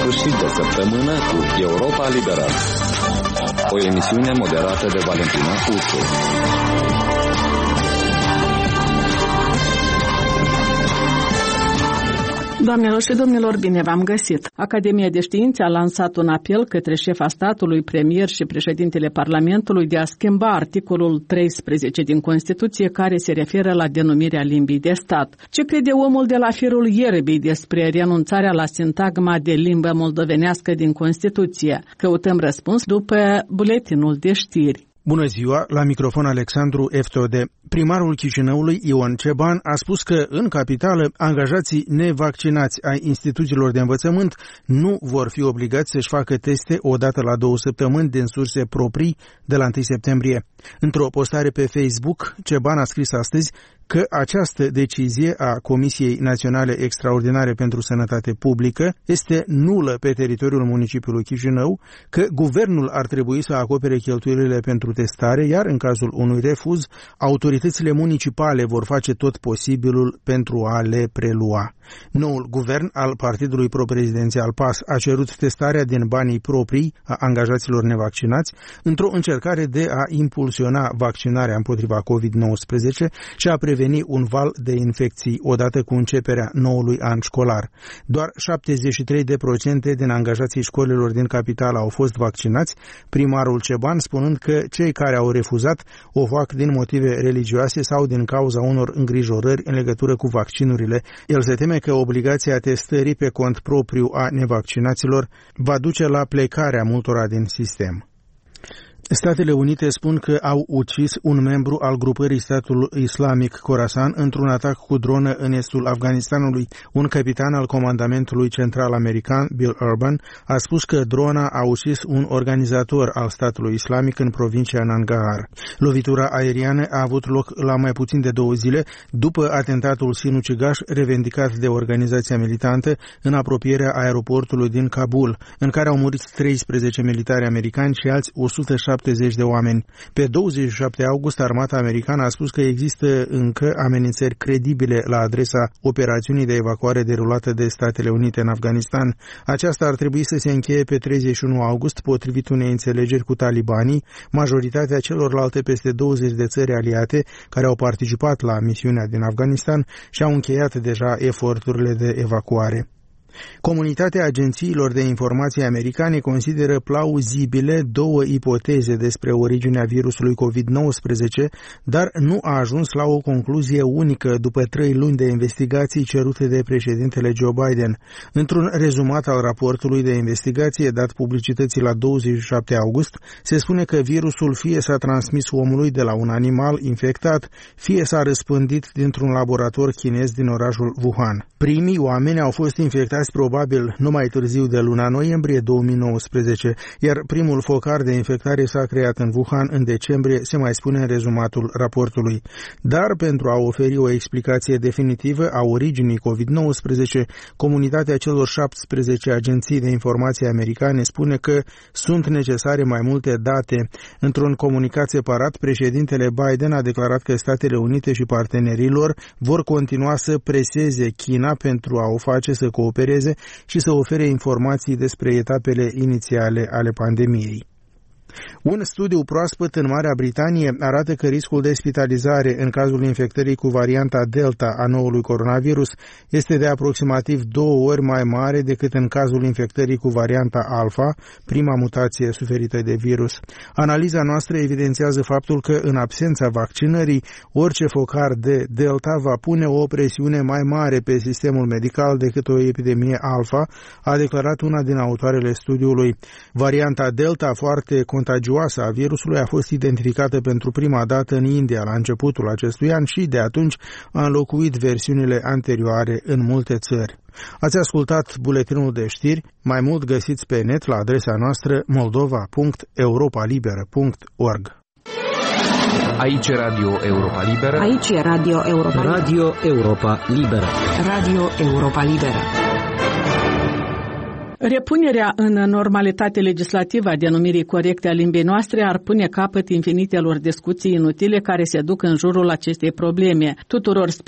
sfârșit de săptămână cu Europa Liberă, o emisiune moderată de Valentina Ursu. Doamnelor și domnilor, bine v-am găsit! Academia de Științe a lansat un apel către șefa statului, premier și președintele Parlamentului de a schimba articolul 13 din Constituție care se referă la denumirea limbii de stat. Ce crede omul de la firul ierbii despre renunțarea la sintagma de limbă moldovenească din Constituție? Căutăm răspuns după buletinul de știri. Bună ziua, la microfon Alexandru Eftode. Primarul Chișinăului, Ion Ceban, a spus că în capitală angajații nevaccinați ai instituțiilor de învățământ nu vor fi obligați să-și facă teste o dată la 2 săptămâni din surse proprii de la 1 septembrie. Într-o postare pe Facebook, Ceban a scris astăzi că această decizie a Comisiei Naționale Extraordinare pentru Sănătate Publică este nulă pe teritoriul municipiului Chișinău, că guvernul ar trebui să acopere cheltuielile pentru testare, iar în cazul unui refuz, autoritățile municipale vor face tot posibilul pentru a le prelua. Noul guvern al partidului pro-prezidențial PAS a cerut testarea din banii proprii a angajaților nevaccinați într-o încercare de a impulsiona vaccinarea împotriva COVID-19 și a preveni un val de infecții odată cu începerea noului an școlar. Doar 73% din angajații școlilor din capitală au fost vaccinați, primarul Ceban spunând că cei care au refuzat o fac din motive religioase sau din cauza unor îngrijorări în legătură cu vaccinurile. El se teme că obligația testării pe cont propriu a nevaccinaților va duce la plecarea multora din sistem. Statele Unite spun că au ucis un membru al grupării statul islamic Khorasan într-un atac cu dronă în estul Afganistanului. Un capitan al comandamentului central american, Bill Urban, a spus că drona a ucis un organizator al statului islamic în provincia Nangarhar. Lovitura aeriană a avut loc la mai puțin de 2 zile după atentatul sinucigaș revendicat de organizația militantă în apropierea aeroportului din Kabul, în care au murit 13 militari americani și alți 170 de oameni. Pe 27 august, armata americană a spus că există încă amenințări credibile la adresa operațiunii de evacuare derulată de Statele Unite în Afganistan. Aceasta ar trebui să se încheie pe 31 august, potrivit unei înțelegeri cu talibanii, majoritatea celorlalte peste 20 de țări aliate care au participat la misiunea din Afganistan și au încheiat deja eforturile de evacuare. Comunitatea agențiilor de informații americane consideră plauzibile 2 ipoteze despre originea virusului COVID-19, dar nu a ajuns la o concluzie unică după 3 luni de investigații cerute de președintele Joe Biden. Într-un rezumat al raportului de investigație dat publicității la 27 august, se spune că virusul fie s-a transmis omului de la un animal infectat, fie s-a răspândit dintr-un laborator chinez din orașul Wuhan. Primii oameni au fost infectați probabil nu mai târziu de luna noiembrie 2019, iar primul focar de infectare s-a creat în Wuhan în decembrie, se mai spune în rezumatul raportului. Dar pentru a oferi o explicație definitivă a originii COVID-19, comunitatea celor 17 agenții de informații americane spune că sunt necesare mai multe date. Într-un comunicat separat, președintele Biden a declarat că Statele Unite și partenerii lor vor continua să preseze China pentru a o face să coopereze și să ofere informații despre etapele inițiale ale pandemiei. Un studiu proaspăt în Marea Britanie arată că riscul de spitalizare în cazul infectării cu varianta Delta a noului coronavirus este de aproximativ 2 ori mai mare decât în cazul infectării cu varianta Alpha, prima mutație suferită de virus. Analiza noastră evidențiază faptul că în absența vaccinării, orice focar de Delta va pune o presiune mai mare pe sistemul medical decât o epidemie Alpha, a declarat una din autoarele studiului. Varianta Delta, foarte contagioasă a virusului, a fost identificată pentru prima dată în India la începutul acestui an și de atunci a înlocuit versiunile anterioare în multe țări. Ați ascultat buletinul de știri, mai mult găsiți pe net la adresa noastră moldova.europalibera.org. Aici Radio Europa Liberă. Aici e Radio Europa Liberă. Radio Europa Liberă. Radio Europa Liberă. Repunerea în normalitate legislativă a denumirii corecte a limbii noastre ar pune capăt infinitelor discuții inutile care se duc în jurul acestei probleme. Tuturor